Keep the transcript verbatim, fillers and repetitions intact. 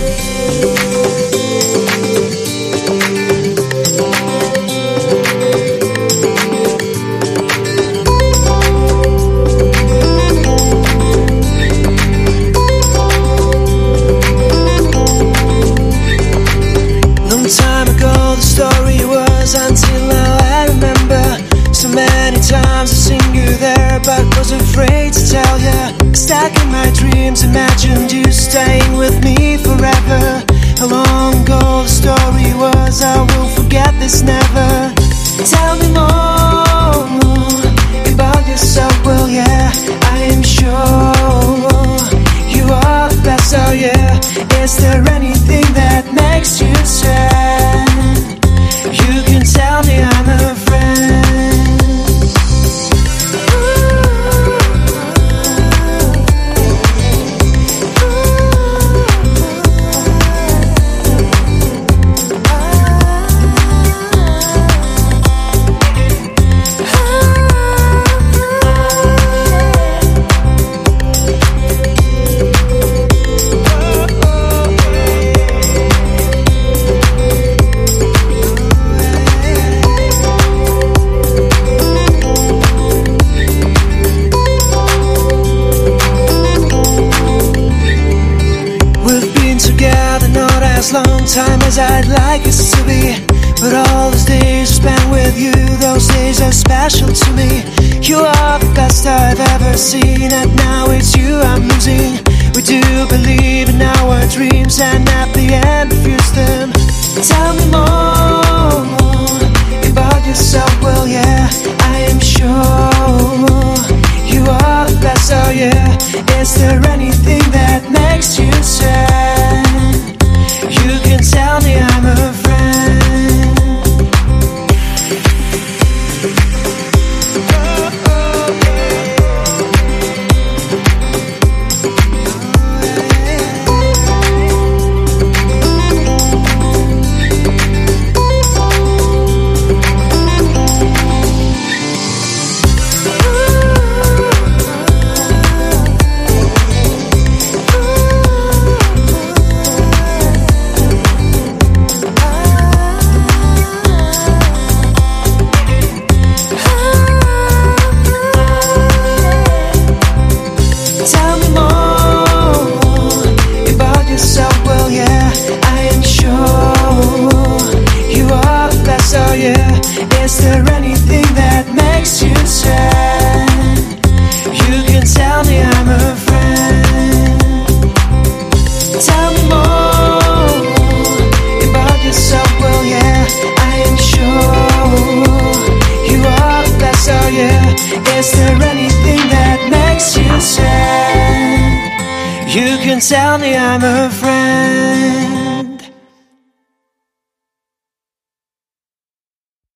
Until now I remember so many times I've seen you there, but was afraid to tell ya. Stuck in my dreams, imagined you staying with me forever. How long ago the story was, I will forget this never. Tell me more about yourself, well yeah, I am sure you are the best, oh yeah. Is there anything that makes you sad? You can tell me I'm a friend. As long time as I'd like us to be, but all those days spent with you, those days are special to me. You are the best I've ever seen, and now it's you I'm losing. We do believe in our dreams, and at the end refuse them. Tell me more about yourself, well yeah, I am sure you are the best, oh yeah. Is there anything that makes you sad? You can tell me I'm a friend. Is there anything that makes you sad? You can tell me I'm a friend. Tell me more about yourself, well yeah, I am sure you are the best, oh yeah. Is there anything that makes you sad? You can tell me I'm a friend.